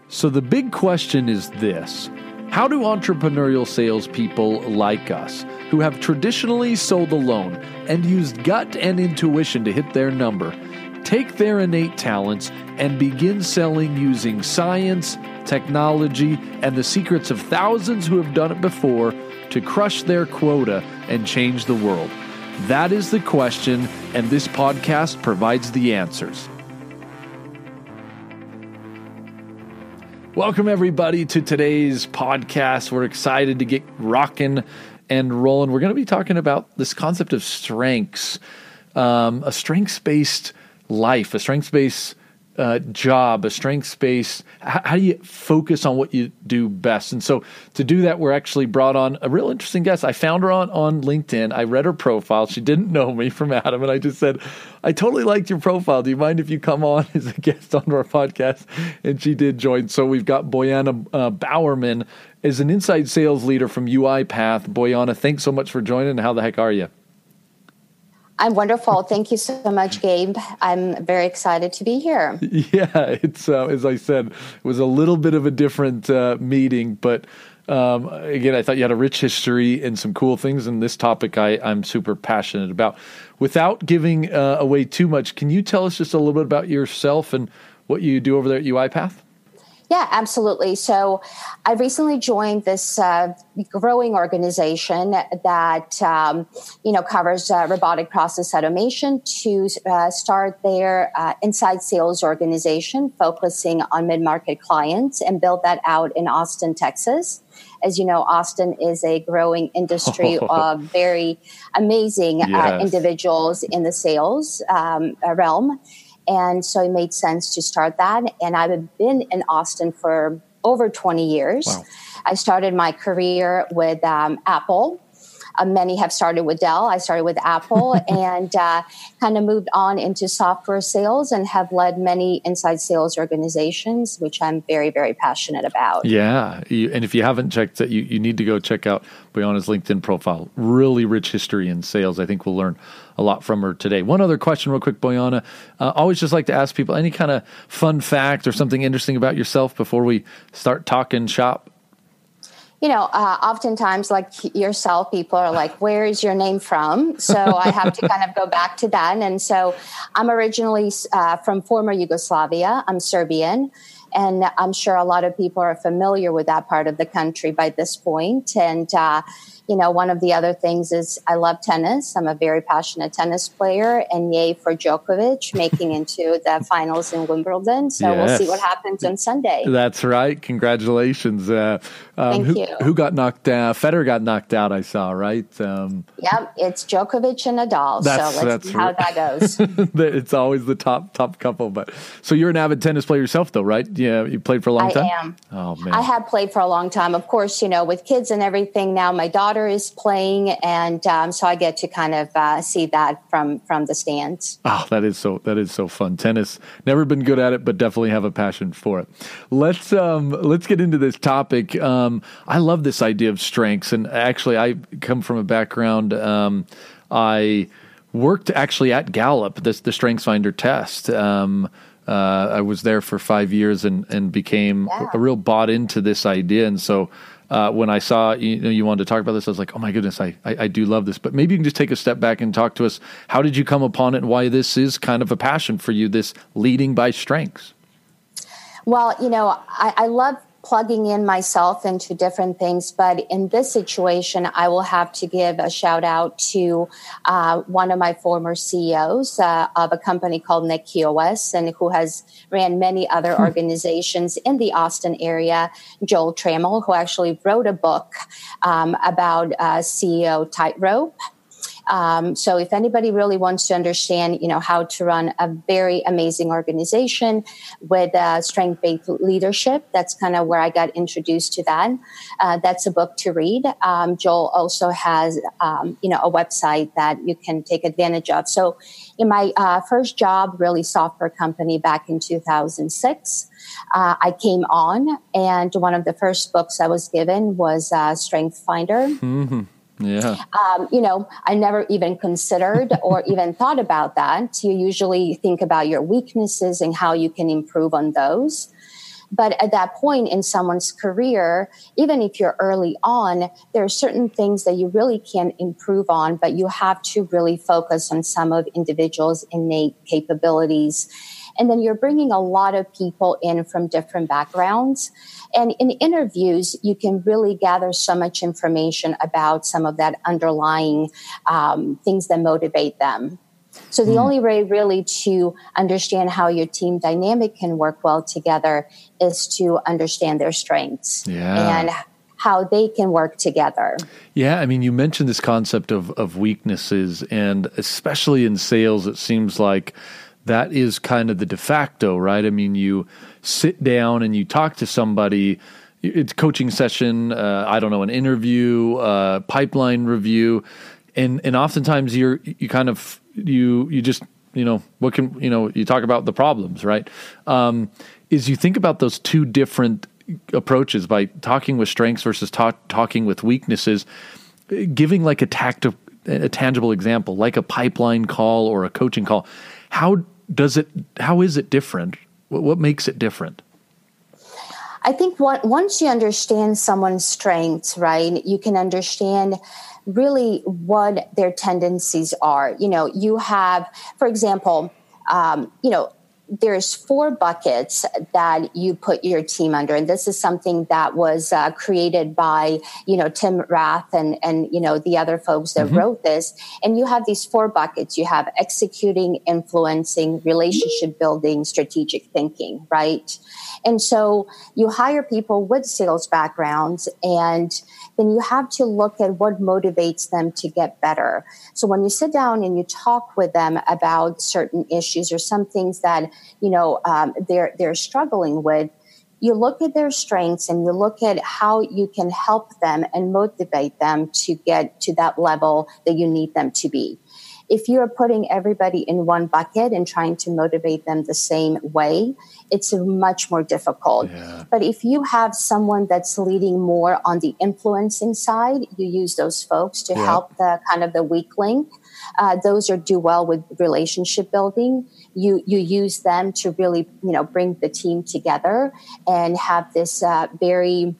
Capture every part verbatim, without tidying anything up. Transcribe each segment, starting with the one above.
So the big question is this: how do entrepreneurial salespeople like us, who have traditionally sold alone and used gut and intuition to hit their number, take their innate talents and begin selling using science, technology, and the secrets of thousands who have done it before to crush their quota and change the world? That is the question, and this podcast provides the answers. Welcome, everybody, to today's podcast. We're excited to get rocking and rolling. We're going to be talking about this concept of strengths, um, a strengths-based life, a strengths-based uh, job, a strengths-based, how, how do you focus on what you do best? And so to do that, we're actually brought on a real interesting guest. I found her on, on LinkedIn. I read her profile. She didn't know me from Adam, and I just said, I totally liked your profile. Do you mind if you come on as a guest on our podcast? And she did join. So we've got Boyana uh, Bowerman as an inside sales leader from UiPath. Boyana, thanks so much for joining. How the heck are you? I'm wonderful. Thank you so much, Gabe. I'm very excited to be here. Yeah, it's uh, as I said, it was a little bit of a different uh, meeting, but um, again, I thought you had a rich history and some cool things, and this topic I, I'm super passionate about. Without giving uh, away too much, can you tell us just a little bit about yourself and what you do over there at UiPath? Yeah, absolutely. So I recently joined this uh, growing organization that, um, you know, covers uh, robotic process automation to uh, start their uh, inside sales organization, focusing on mid-market clients, and build that out in Austin, Texas. As you know, Austin is a growing industry oh. of very amazing yes. uh, individuals in the sales um, realm. And so it made sense to start that. And I've been in Austin for over twenty years. Wow. I started my career with um, Apple. Uh, many have started with Dell. I started with Apple and uh, kind of moved on into software sales and have led many inside sales organizations, which I'm very, very passionate about. Yeah. You, and if you haven't checked it, you, you need to go check out Boyana's LinkedIn profile. Really rich history in sales. I think we'll learn a lot from her today. One other question real quick, Boyana. Uh, always just like to ask people any kind of fun fact or something interesting about yourself before we start talking shop. You know, uh, oftentimes, like yourself, people are like, where is your name from? So I have to kind of go back to that. And so I'm originally uh, from former Yugoslavia. I'm Serbian. And I'm sure a lot of people are familiar with that part of the country by this point. And, uh, you know, one of the other things is I love tennis. I'm a very passionate tennis player, and yay for Djokovic making into the finals in Wimbledon. So yes. We'll see what happens on Sunday. That's right. Congratulations. Uh, um, Thank who, you. Who got knocked out? Federer got knocked out, I saw, right? Um, yeah, it's Djokovic and Nadal. That's, so let's that's see how that goes. It's always the top top couple. But so you're an avid tennis player yourself, though, right? Yeah, you played for a long I time? I am. Oh, man. I have played for a long time. Of course, you know, with kids and everything now, my daughter is playing, and um, so I get to kind of uh, see that from from the stands. Oh, that is so that is so fun. Tennis, never been good at it, but definitely have a passion for it. Let's um, let's get into this topic. Um, I love this idea of strengths, and actually, I come from a background. Um, I worked actually at Gallup, this the StrengthsFinder test. Um, Uh, I was there for five years and, and became yeah. a, a real bought into this idea. And so uh, when I saw you know you wanted to talk about this, I was like, oh my goodness, I, I, I do love this. But maybe you can just take a step back and talk to us. How did you come upon it and why this is kind of a passion for you, this leading by strengths? Well, you know, I, I love plugging in myself into different things. But in this situation, I will have to give a shout out to uh, one of my former C E Os uh, of a company called NetQoS, and who has ran many other organizations in the Austin area, Joel Trammell, who actually wrote a book um, about uh, C E O tightrope. Um, so if anybody really wants to understand, you know, how to run a very amazing organization with uh, strength-based leadership, that's kind of where I got introduced to that. Uh, that's a book to read. Um, Joel also has, um, you know, a website that you can take advantage of. So in my uh, first job, really software company back in two thousand six, uh, I came on, and one of the first books I was given was uh, StrengthsFinder. Mm-hmm. Yeah. Um, you know, I never even considered or even thought about that. You usually think about your weaknesses and how you can improve on those. But at that point in someone's career, even if you're early on, there are certain things that you really can improve on, but you have to really focus on some of individuals' innate capabilities. And then you're bringing a lot of people in from different backgrounds. And in interviews, you can really gather so much information about some of that underlying um, things that motivate them. So the mm. only way really to understand how your team dynamic can work well together is to understand their strengths yeah. and how they can work together. Yeah, I mean, you mentioned this concept of, of weaknesses, and especially in sales, it seems like that is kind of the de facto, right? I mean, you sit down and you talk to somebody, it's coaching session, uh, I don't know, an interview, uh, pipeline review, and and oftentimes you're you kind of you you just you know what can you know you talk about the problems, right? Um, is you think about those two different approaches by talking with strengths versus ta- talking with weaknesses, giving like a tacti- a tangible example, like a pipeline call or a coaching call. How does it? How is it different? What, what makes it different? I think what, once you understand someone's strengths, right, you can understand really what their tendencies are. You know, you have, for example, um, you know, there's four buckets that you put your team under. And this is something that was uh, created by, you know, Tim Rath and, and, you know, the other folks that mm-hmm. wrote this. And you have these four buckets. You have executing, influencing, relationship building, strategic thinking, right? And so you hire people with sales backgrounds, and then you have to look at what motivates them to get better. So when you sit down and you talk with them about certain issues or some things that, you know, um, they're they're struggling with, you look at their strengths and you look at how you can help them and motivate them to get to that level that you need them to be. If you're putting everybody in one bucket and trying to motivate them the same way, it's much more difficult. Yeah. But if you have someone that's leading more on the influencing side, you use those folks to yeah. help the kind of the weak link. Uh, those are do well with relationship building. You you use them to really, you know, bring the team together and have this uh, very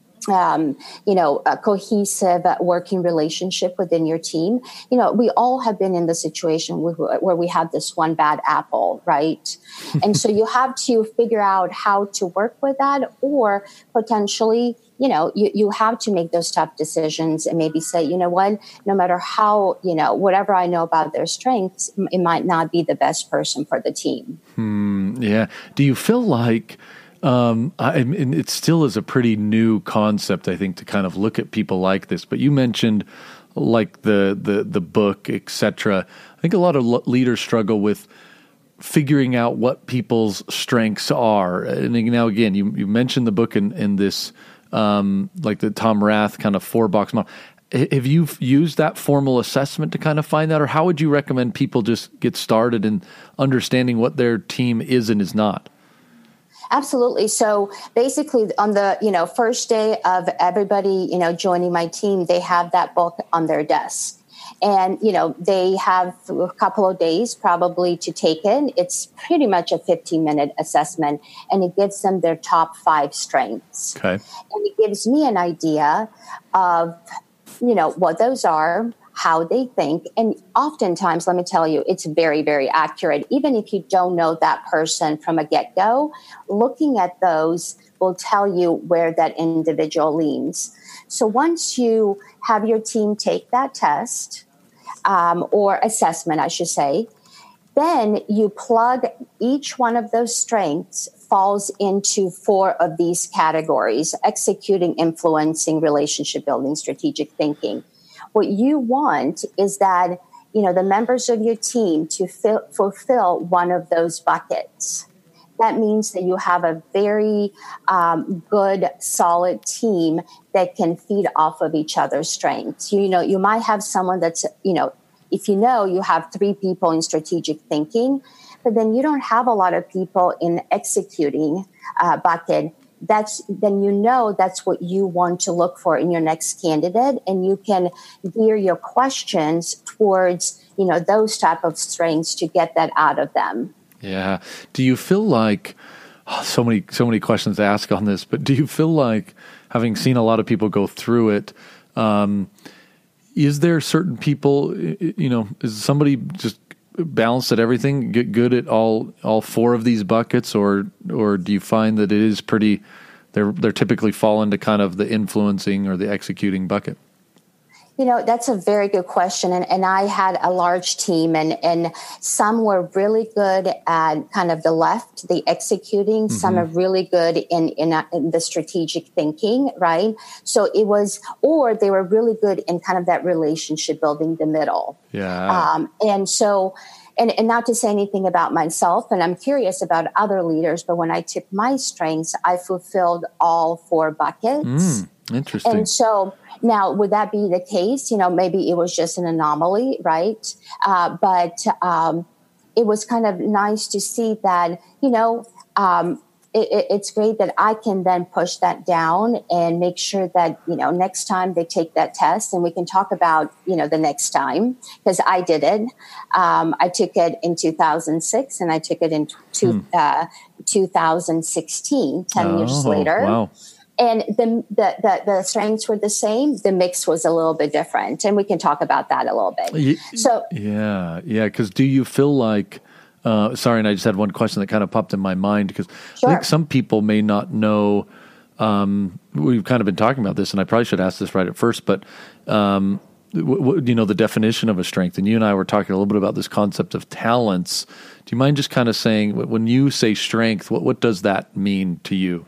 Um, you know, a cohesive uh, working relationship within your team. You know, we all have been in the situation where, where we have this one bad apple, right? And so you have to figure out how to work with that, or potentially, you know, you, you have to make those tough decisions and maybe say, you know what, no matter how, you know, whatever I know about their strengths, it might not be the best person for the team. Hmm, yeah. Do you feel like Um, I, and it still is a pretty new concept, I think, to kind of look at people like this. But you mentioned like the the the book, et cetera. I think a lot of leaders struggle with figuring out what people's strengths are. And now, again, you you mentioned the book and in, in this, um, like the Tom Rath kind of four box model. Have you used that formal assessment to kind of find that, or how would you recommend people just get started in understanding what their team is and is not? Absolutely. So basically on the, you know, first day of everybody, you know, joining my team, they have that book on their desk. And, you know, they have a couple of days probably to take it. It's pretty much a fifteen minute assessment, and it gives them their top five strengths. Okay. And it gives me an idea of, you know, what those are, how they think. And oftentimes, let me tell you, it's very, very accurate. Even if you don't know that person from a get-go, looking at those will tell you where that individual leans. So once you have your team take that test, um, or assessment, I should say, then you plug each one of those strengths falls into four of these categories: executing, influencing, relationship building, strategic thinking. What you want is that, you know, the members of your team to fill, fulfill one of those buckets. That means that you have a very um, good, solid team that can feed off of each other's strengths. You know, you might have someone that's, you know, if you know you have three people in strategic thinking, but then you don't have a lot of people in executing uh, bucket. That's then you know that's what you want to look for in your next candidate, and you can gear your questions towards, you know, those type of strengths to get that out of them. Yeah. Do you feel like Oh, so many, so many questions to ask on this, but do you feel like, having seen a lot of people go through it, um, is there certain people, you know, is somebody just balanced at everything, get good at all, all four of these buckets, or, or do you find that it is pretty, they're, they're typically fall into kind of the influencing or the executing bucket? You know, that's a very good question. And, and I had a large team, and, and some were really good at kind of the left, the executing. Mm-hmm. Some are really good in, in, uh, in the strategic thinking, right? So it was, or they were really good in kind of that relationship building, the middle. Yeah. Um, and so, and, and not to say anything about myself, and I'm curious about other leaders, but when I took my strengths, I fulfilled all four buckets. Mm, interesting. And so, now, would that be the case? You know, maybe it was just an anomaly, right? Uh, but um, it was kind of nice to see that, you know, um, it, it's great that I can then push that down and make sure that, you know, next time they take that test, and we can talk about, you know, the next time, because I did it. Um, I took it in two thousand six, and I took it in two, hmm. uh, two thousand sixteen, ten oh, years later. Wow. And the, the the the strengths were the same. The mix was a little bit different, and we can talk about that a little bit. So yeah, yeah. Because do you feel like? Uh, sorry, and I just had one question that kind of popped in my mind, because sure. I think some people may not know. Um, we've kind of been talking about this, and I probably should ask this right at first, but um, w- w- you know, the definition of a strength. And you and I were talking a little bit about this concept of talents. Do you mind just kind of saying, when you say strength, what what does that mean to you?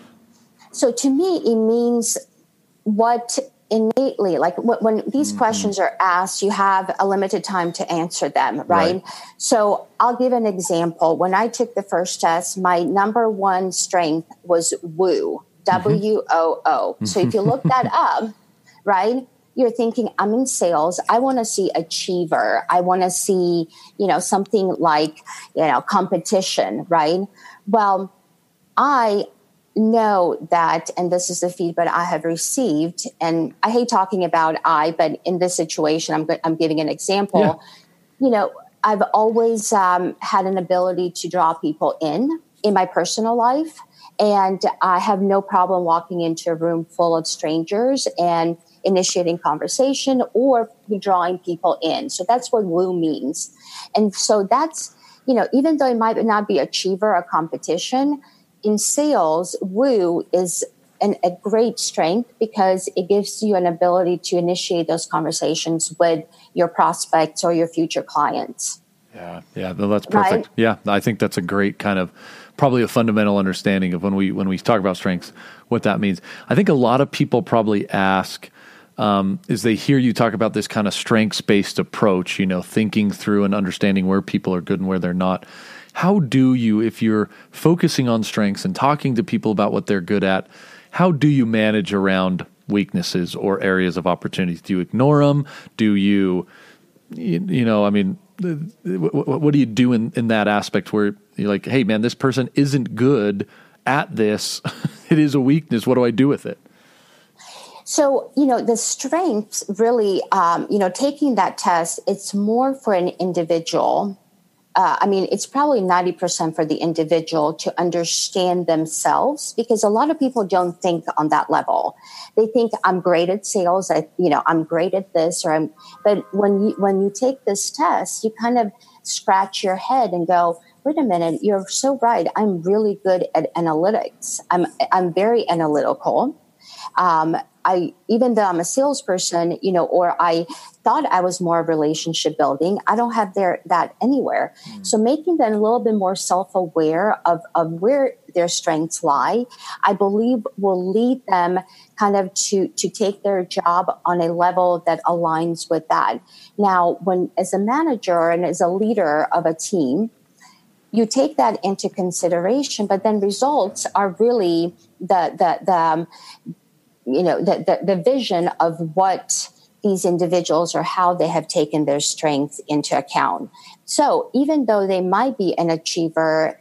So to me, it means what innately, like when these mm-hmm. questions are asked, you have a limited time to answer them, right? right? So I'll give an example. When I took the first test, my number one strength was woo, W O O. Mm-hmm. So if you look that up, right, you're thinking, I'm in sales. I want to see achiever. I want to see, you know, something like, you know, competition, right? Well, I know that, and this is the feedback I have received, and I hate talking about I, but in this situation, I'm I'm giving an example. Yeah. You know, I've always um, had an ability to draw people in in my personal life, and I have no problem walking into a room full of strangers and initiating conversation or drawing people in. So that's what woo means. And so that's, you know, even though it might not be achiever or competition, in sales, woo is an, a great strength because it gives you an ability to initiate those conversations with your prospects or your future clients. Yeah, yeah, no, that's perfect. Right? Yeah, I think that's a great kind of probably a fundamental understanding of when we when we talk about strengths, what that means. I think a lot of people probably ask, um, is they hear you talk about this kind of strengths-based approach, you know, thinking through and understanding where people are good and where they're not. How do you, if you're focusing on strengths and talking to people about what they're good at, how do you manage around weaknesses or areas of opportunities? Do you ignore them? Do you, you, you know, I mean, what, what do you do in, in that aspect where you're like, hey, man, this person isn't good at this. It is a weakness. What do I do with it? So, you know, the strengths really, um, you know, taking that test, it's more for an individual. Uh, I mean, it's probably ninety percent for the individual to understand themselves, because a lot of people don't think on that level. They think I'm great at sales. I, you know, I'm great at this, or I'm, but when you, when you take this test, you kind of scratch your head and go, wait a minute, you're so right. I'm really good at analytics. I'm, I'm very analytical. Um, I, even though I'm a salesperson, you know, or I thought I was more relationship building, I don't have their, that anywhere. Mm. So making them a little bit more self-aware of, of where their strengths lie, I believe will lead them kind of to, to take their job on a level that aligns with that. Now, when as a manager and as a leader of a team, you take that into consideration, but then results are really the, the, the, um, you know, the, the, the vision of what these individuals or how they have taken their strengths into account. So even though they might be an achiever,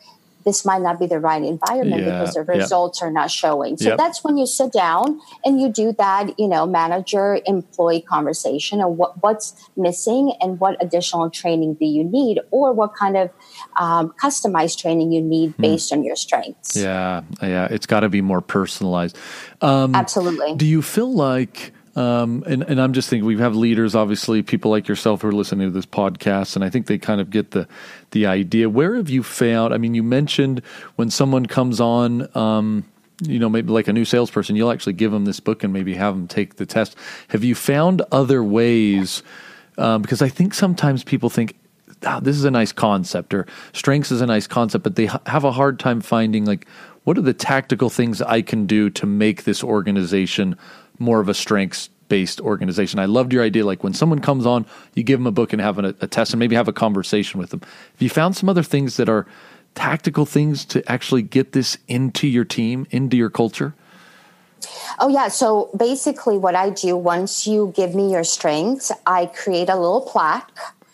this might not be the right environment Yeah, because the yeah. results are not showing. So Yep. that's when you sit down and you do that, you know, manager employee conversation of what, what's missing and what additional training do you need, or what kind of um, customized training you need based on your strengths. Yeah, yeah, it's got to be more personalized. Um, Absolutely. Do you feel like, um, and, and I'm just thinking, we have leaders, obviously, people like yourself who are listening to this podcast, and I think they kind of get the the idea. Where have you found, I mean, you mentioned when someone comes on, um, you know, maybe like a new salesperson, you'll actually give them this book and maybe have them take the test. Have you found other ways, um, because I think sometimes people think, oh, this is a nice concept, or strengths is a nice concept, but they ha- have a hard time finding, like, what are the tactical things I can do to make this organization more of a strengths-based organization? I loved your idea, like when someone comes on, you give them a book and have a, a test and maybe have a conversation with them. Have you found some other things that are tactical things to actually get this into your team, into your culture? Oh, yeah. So basically what I do, once you give me your strengths, I create a little plaque.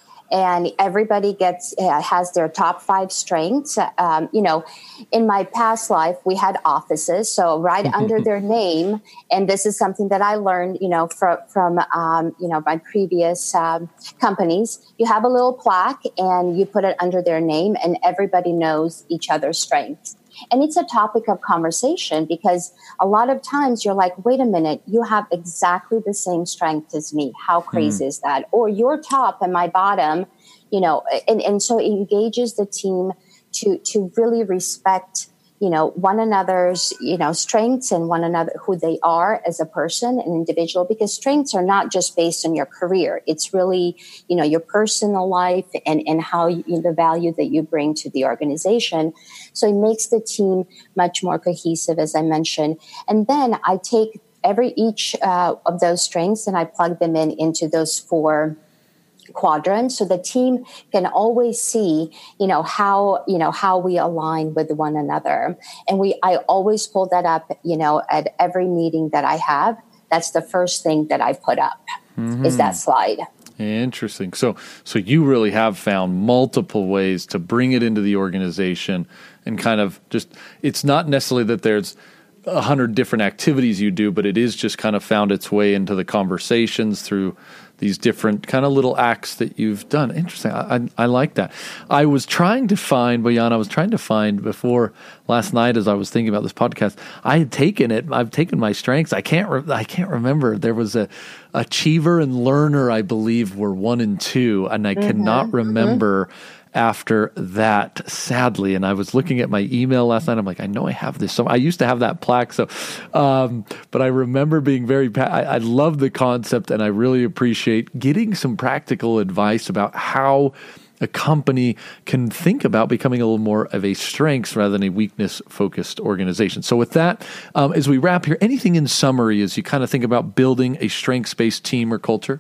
And everybody gets uh, has their top five strengths. Um, you know, in my past life, we had offices, so right under their name. And this is something that I learned, you know, from from um, you know my previous um, companies. You have a little plaque, and you put it under their name, and everybody knows each other's strengths. And it's a topic of conversation because a lot of times you're like, wait a minute, you have exactly the same strength as me. How crazy mm. is that? Or your top and my bottom, you know, and, and so it engages the team to, to really respect, you know, one another's, you know, strengths and one another, who they are as a person, an individual, because strengths are not just based on your career. It's really, you know, your personal life and, and how you, the value that you bring to the organization. So it makes the team much more cohesive, as I mentioned. And then I take every, each uh, of those strengths and I plug them in into those four quadrants, so the team can always see, you know, how, you know, how we align with one another. And we, I always pull that up, you know, at every meeting that I have. That's the first thing that I put up mm-hmm. is that slide. Interesting. So, so you really have found multiple ways to bring it into the organization and kind of just, it's not necessarily that there's a hundred different activities you do, but it is just kind of found its way into the conversations through these different kind of little acts that you've done. Interesting. I, I, I like that. I was trying to find, Bojana, I was trying to find before last night as I was thinking about this podcast, I had taken it. I've taken my strengths. I can't, re- I can't remember. There was a achiever and learner, I believe, were one and two, and I mm-hmm, cannot remember mm-hmm. after that, sadly. And I was looking at my email last night. I'm like, I know I have this. So I used to have that plaque. So, um, but I remember being very, I, I love the concept, and I really appreciate getting some practical advice about how a company can think about becoming a little more of a strengths rather than a weakness-focused organization. So with that, um, as we wrap here, anything in summary as you kind of think about building a strengths-based team or culture?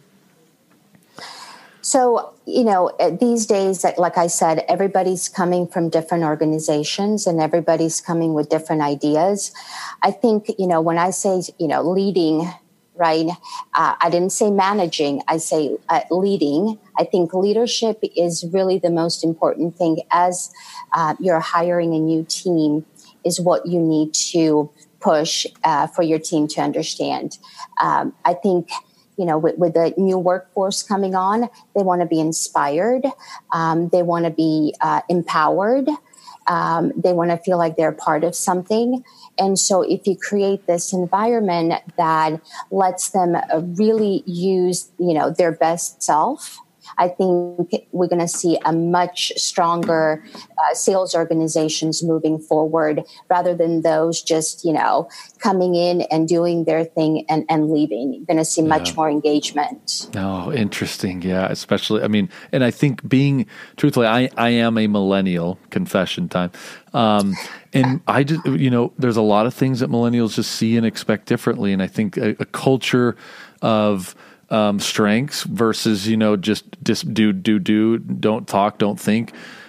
So, you know, these days, like I said, everybody's coming from different organizations and everybody's coming with different ideas. I think, you know, when I say, you know, leading, right, uh, I didn't say managing, I say uh, leading. I think leadership is really the most important thing as uh, you're hiring a new team, is what you need to push uh, for your team to understand. Um, I think, you know, with, with the new workforce coming on, they want to be inspired. Um, they want to be uh, empowered. Um, they want to feel like they're part of something. And so if you create this environment that lets them uh, really use, you know, their best self, I think we're going to see a much stronger uh, sales organizations moving forward, rather than those just, you know, coming in and doing their thing and, and leaving. You're going to see much yeah. more engagement. Oh, interesting. Yeah, especially, I mean, and I think being, truthfully, I, I am a millennial, confession time. Um, and I just, you know, there's a lot of things that millennials just see and expect differently. And I think a, a culture of Um, strengths versus, you know, just, just do, do, do, don't talk, don't think.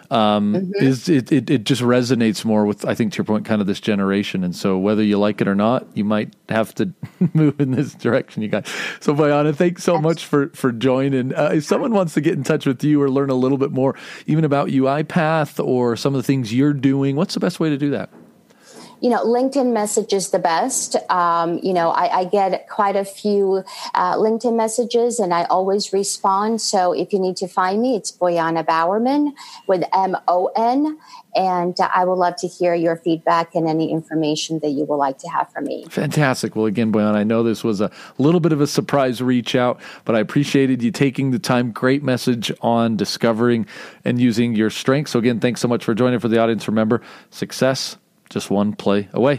um, mm-hmm. is it, it, it just resonates more with, I think, to your point, kind of this generation. And so whether you like it or not, you might have to move in this direction, you guys. So Bojana, thanks so much for, for joining. Uh, if someone wants to get in touch with you or learn a little bit more, even about UiPath or some of the things you're doing, what's the best way to do that? You know, LinkedIn message is the best. Um, you know, I, I get quite a few uh, LinkedIn messages and I always respond. So if you need to find me, it's Bojana Bowerman with M O N. And uh, I would love to hear your feedback and any information that you would like to have from me. Fantastic. Well, again, Bojana, I know this was a little bit of a surprise reach out, but I appreciated you taking the time. Great message on discovering and using your strengths. So again, thanks so much for joining. For the audience, remember, success just one play away.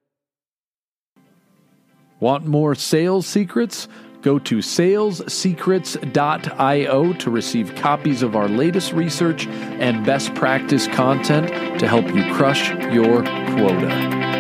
Want more sales secrets? Go to sales secrets dot io to receive copies of our latest research and best practice content to help you crush your quota.